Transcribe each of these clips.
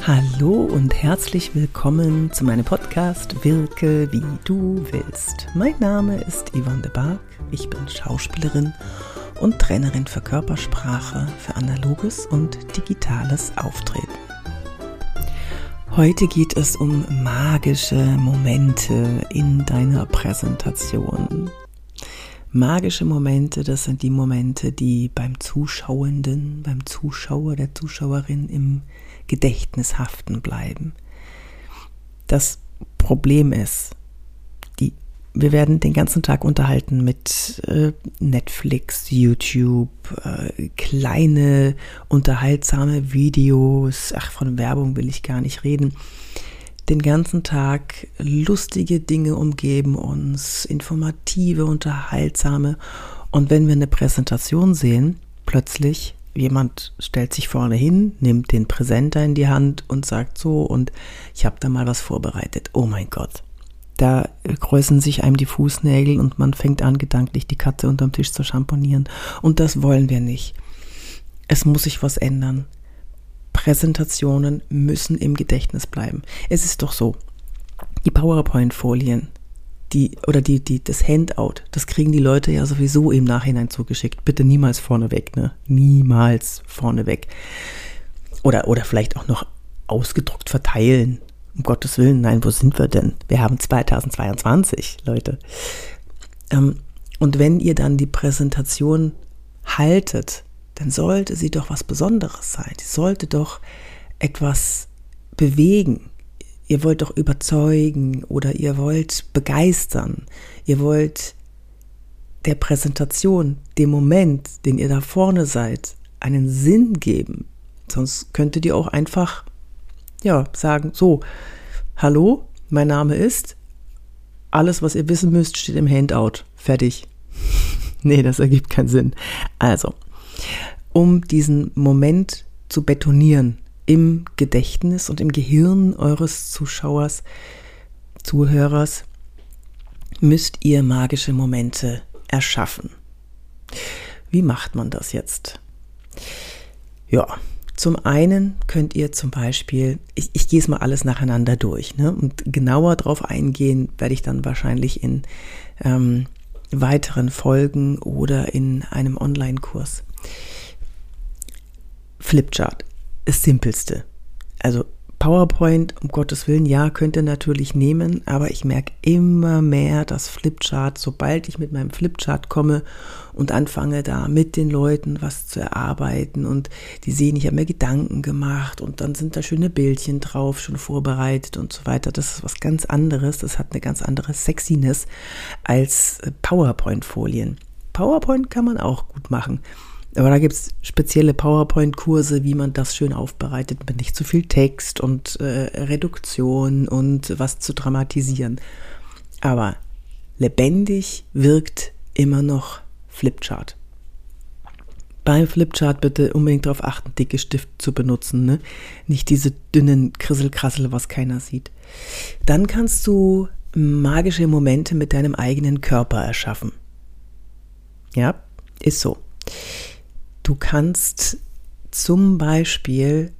Hallo und herzlich willkommen zu meinem Podcast Wirke wie du willst. Mein Name ist Yvonne de Barg, ich bin Schauspielerin und Trainerin für Körpersprache, für analoges und digitales Auftreten. Heute geht es um magische Momente in deiner Präsentation. Magische Momente, das sind die Momente, die beim Zuschauenden, beim Zuschauer, der Zuschauerin im Gedächtnis haften bleiben. Das Problem ist, wir werden den ganzen Tag unterhalten mit Netflix, YouTube, kleine unterhaltsame Videos, von Werbung will ich gar nicht reden. Den ganzen Tag lustige Dinge umgeben uns, informative, unterhaltsame. Und wenn wir eine Präsentation sehen, plötzlich jemand stellt sich vorne hin, nimmt den Präsenter in die Hand und sagt so, und ich habe da mal was vorbereitet. Oh mein Gott, da kräuseln sich einem die Fußnägel und man fängt an, gedanklich die Katze unterm Tisch zu schamponieren. Und das wollen wir nicht. Es muss sich was ändern. Präsentationen müssen im Gedächtnis bleiben. Es ist doch so, die PowerPoint-Folien, das Handout, das kriegen die Leute ja sowieso im Nachhinein zugeschickt. Bitte niemals vorneweg, ne? Niemals vorneweg. Oder vielleicht auch noch ausgedruckt verteilen. Um Gottes Willen, nein, wo sind wir denn? Wir haben 2022, Leute. Und wenn ihr dann die Präsentation haltet, dann sollte sie doch was Besonderes sein. Sie sollte doch etwas bewegen. Ihr wollt doch überzeugen oder ihr wollt begeistern. Ihr wollt der Präsentation, dem Moment, den ihr da vorne seid, einen Sinn geben. Sonst könntet ihr auch einfach sagen, so, hallo, mein Name ist, alles, was ihr wissen müsst, steht im Handout. Fertig. Nee, das ergibt keinen Sinn. Also, um diesen Moment zu betonieren im Gedächtnis und im Gehirn eures Zuhörers, müsst ihr magische Momente erschaffen. Wie macht man das jetzt? Ja, zum einen könnt ihr zum Beispiel, ich gehe es mal alles nacheinander durch, ne? Und genauer drauf eingehen werde ich dann wahrscheinlich in weiteren Folgen oder in einem Online-Kurs. Flipchart, das Simpelste. Also PowerPoint, um Gottes Willen, ja, könnt ihr natürlich nehmen, aber ich merke immer mehr, dass Flipchart, sobald ich mit meinem Flipchart komme und anfange da mit den Leuten was zu erarbeiten und die sehen, ich habe mir Gedanken gemacht und dann sind da schöne Bildchen drauf, schon vorbereitet und so weiter. Das ist was ganz anderes, das hat eine ganz andere Sexiness als PowerPoint-Folien. PowerPoint kann man auch gut machen. Aber da gibt es spezielle PowerPoint-Kurse, wie man das schön aufbereitet, mit nicht zu viel Text und Reduktion und was zu dramatisieren. Aber lebendig wirkt immer noch Flipchart. Beim Flipchart bitte unbedingt darauf achten, dicke Stifte zu benutzen, ne? Nicht diese dünnen Krisselkrassel, was keiner sieht. Dann kannst du magische Momente mit deinem eigenen Körper erschaffen. Ja, ist so. Du kannst zum Beispiel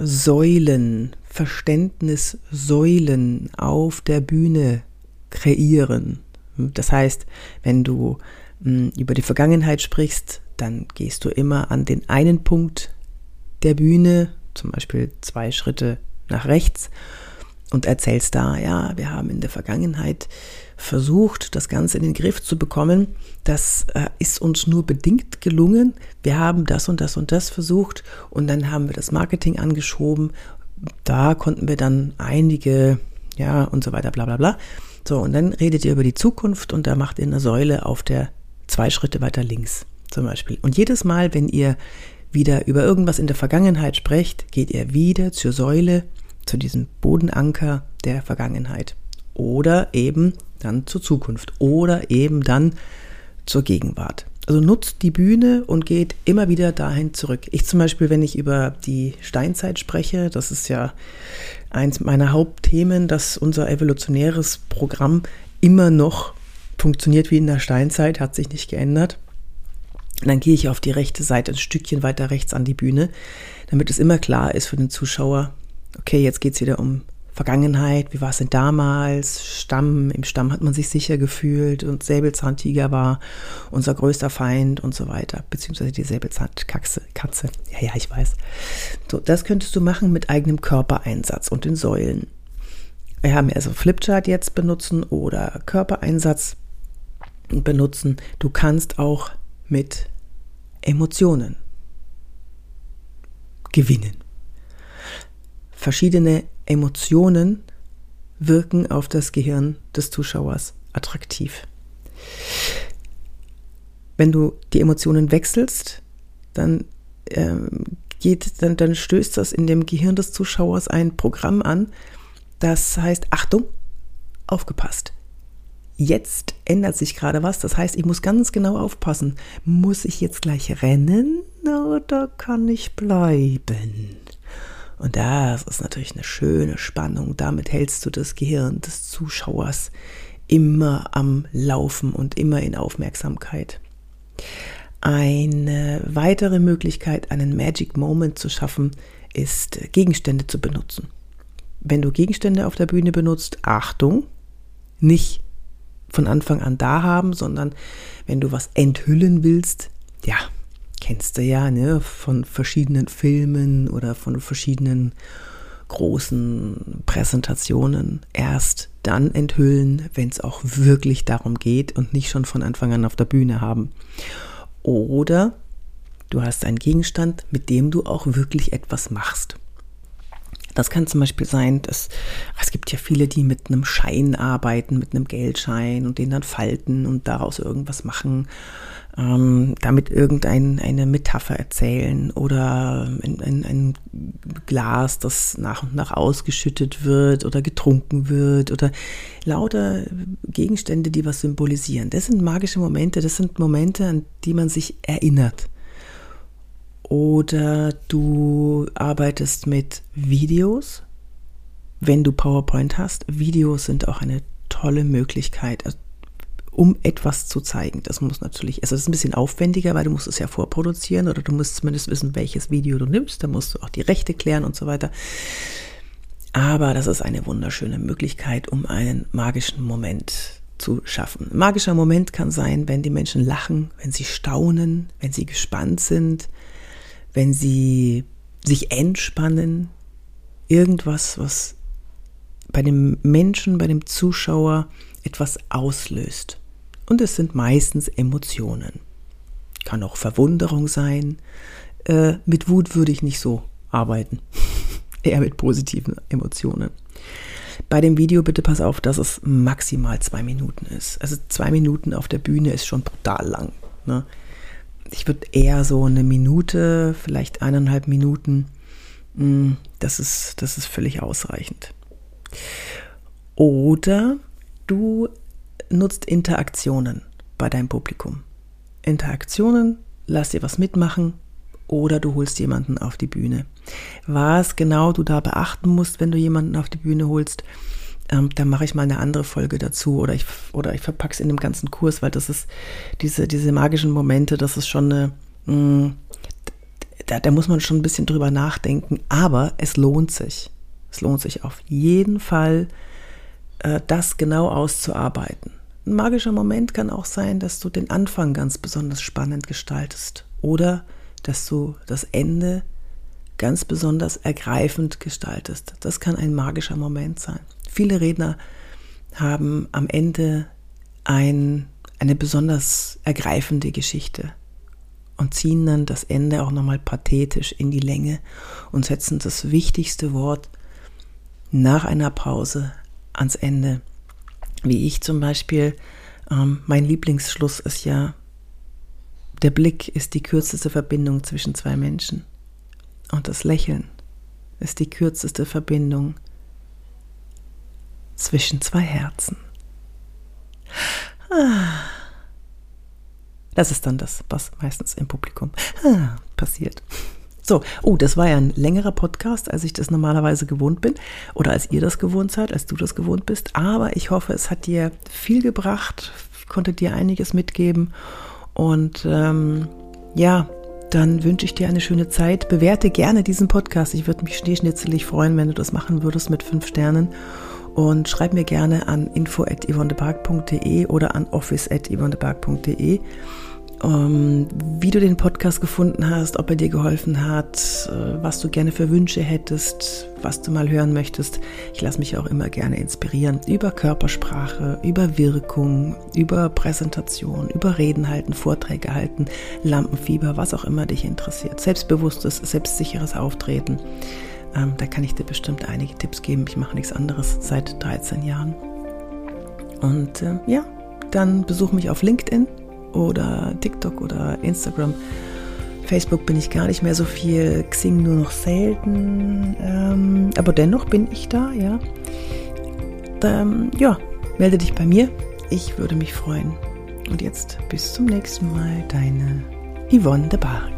Verständnissäulen auf der Bühne kreieren. Das heißt, wenn du über die Vergangenheit sprichst, dann gehst du immer an den einen Punkt der Bühne, zum Beispiel 2 Schritte nach rechts, und erzählst da, ja, wir haben in der Vergangenheit versucht, das Ganze in den Griff zu bekommen. Das ist uns nur bedingt gelungen. Wir haben das und das und das versucht und dann haben wir das Marketing angeschoben. Da konnten wir dann einige, und so weiter, bla bla bla. So, und dann redet ihr über die Zukunft und da macht ihr eine Säule auf der 2 Schritte weiter links zum Beispiel. Und jedes Mal, wenn ihr wieder über irgendwas in der Vergangenheit sprecht, geht ihr wieder zur Säule, zu diesem Bodenanker der Vergangenheit. Oder eben dann zur Zukunft. Oder eben dann zur Gegenwart. Also nutzt die Bühne und geht immer wieder dahin zurück. Ich zum Beispiel, wenn ich über die Steinzeit spreche, das ist ja eins meiner Hauptthemen, dass unser evolutionäres Programm immer noch funktioniert wie in der Steinzeit, hat sich nicht geändert. Und dann gehe ich auf die rechte Seite, ein Stückchen weiter rechts an die Bühne, damit es immer klar ist für den Zuschauer, Okay, jetzt geht es wieder um Vergangenheit, wie war es denn damals, im Stamm hat man sich sicher gefühlt und Säbelzahntiger war unser größter Feind und so weiter, beziehungsweise die Säbelzahnkatze, ja, ich weiß. So, das könntest du machen mit eigenem Körpereinsatz und den Säulen. Wir haben also Flipchart jetzt benutzen oder Körpereinsatz benutzen. Du kannst auch mit Emotionen gewinnen. Verschiedene Emotionen wirken auf das Gehirn des Zuschauers attraktiv. Wenn du die Emotionen wechselst, dann stößt das in dem Gehirn des Zuschauers ein Programm an, das heißt, Achtung, aufgepasst. Jetzt ändert sich gerade was, das heißt, ich muss ganz genau aufpassen. Muss ich jetzt gleich rennen oder kann ich bleiben? Und das ist natürlich eine schöne Spannung. Damit hältst du das Gehirn des Zuschauers immer am Laufen und immer in Aufmerksamkeit. Eine weitere Möglichkeit, einen Magic Moment zu schaffen, ist, Gegenstände zu benutzen. Wenn du Gegenstände auf der Bühne benutzt, Achtung, nicht von Anfang an da haben, sondern wenn du was enthüllen willst, ja, kennst du ja, ne, von verschiedenen Filmen oder von verschiedenen großen Präsentationen. Erst dann enthüllen, wenn es auch wirklich darum geht und nicht schon von Anfang an auf der Bühne haben. Oder du hast einen Gegenstand, mit dem du auch wirklich etwas machst. Das kann zum Beispiel sein, es gibt ja viele, die mit einem Schein arbeiten, mit einem Geldschein und den dann falten und daraus irgendwas machen, damit irgendeine Metapher erzählen oder ein Glas, das nach und nach ausgeschüttet wird oder getrunken wird oder lauter Gegenstände, die was symbolisieren. Das sind magische Momente, das sind Momente, an die man sich erinnert. Oder du arbeitest mit Videos, wenn du PowerPoint hast. Videos sind auch eine tolle Möglichkeit, um etwas zu zeigen. Das muss natürlich, also das ist ein bisschen aufwendiger, weil du musst es ja vorproduzieren oder du musst zumindest wissen, welches Video du nimmst. Da musst du auch die Rechte klären und so weiter. Aber das ist eine wunderschöne Möglichkeit, um einen magischen Moment zu schaffen. Ein magischer Moment kann sein, wenn die Menschen lachen, wenn sie staunen, wenn sie gespannt sind, wenn sie sich entspannen, irgendwas, was bei dem Menschen, bei dem Zuschauer etwas auslöst. Und es sind meistens Emotionen. Kann auch Verwunderung sein. Mit Wut würde ich nicht so arbeiten. Eher mit positiven Emotionen. Bei dem Video bitte pass auf, dass es maximal 2 Minuten ist. Also 2 Minuten auf der Bühne ist schon brutal lang, ne? Ich würde eher so 1 Minute, vielleicht 1,5 Minuten, das ist völlig ausreichend. Oder du nutzt Interaktionen bei deinem Publikum. Interaktionen, lass dir was mitmachen oder du holst jemanden auf die Bühne. Was genau du da beachten musst, wenn du jemanden auf die Bühne holst, da mache ich mal eine andere Folge dazu oder ich verpacke es in dem ganzen Kurs, weil das ist diese magischen Momente, das ist schon da muss man schon ein bisschen drüber nachdenken, aber es lohnt sich. Es lohnt sich auf jeden Fall, das genau auszuarbeiten. Ein magischer Moment kann auch sein, dass du den Anfang ganz besonders spannend gestaltest oder dass du das Ende ganz besonders ergreifend gestaltest. Das kann ein magischer Moment sein. Viele Redner haben am Ende eine besonders ergreifende Geschichte und ziehen dann das Ende auch nochmal pathetisch in die Länge und setzen das wichtigste Wort nach einer Pause ans Ende. Wie ich zum Beispiel, mein Lieblingsschluss ist ja, der Blick ist die kürzeste Verbindung zwischen 2 Menschen und das Lächeln ist die kürzeste Verbindung zwischen 2 Herzen. Das ist dann das, was meistens im Publikum passiert. So, das war ja ein längerer Podcast, als ich das normalerweise gewohnt bin oder als ihr das gewohnt seid, als du das gewohnt bist. Aber ich hoffe, es hat dir viel gebracht, konnte dir einiges mitgeben und dann wünsche ich dir eine schöne Zeit. Bewerte gerne diesen Podcast. Ich würde mich schneeschnitzelig freuen, wenn du das machen würdest mit 5 Sternen. Und schreib mir gerne an info@yvonnebark.de oder an office@yvonnebark.de, wie du den Podcast gefunden hast, ob er dir geholfen hat, was du gerne für Wünsche hättest, was du mal hören möchtest. Ich lasse mich auch immer gerne inspirieren über Körpersprache, über Wirkung, über Präsentation, über Reden halten, Vorträge halten, Lampenfieber, was auch immer dich interessiert. Selbstbewusstes, selbstsicheres Auftreten. Da kann ich dir bestimmt einige Tipps geben. Ich mache nichts anderes seit 13 Jahren. Und dann besuch mich auf LinkedIn oder TikTok oder Instagram. Facebook bin ich gar nicht mehr so viel, Xing nur noch selten. Aber dennoch bin ich da, ja. Melde dich bei mir. Ich würde mich freuen. Und jetzt bis zum nächsten Mal, deine Yvonne de Barg.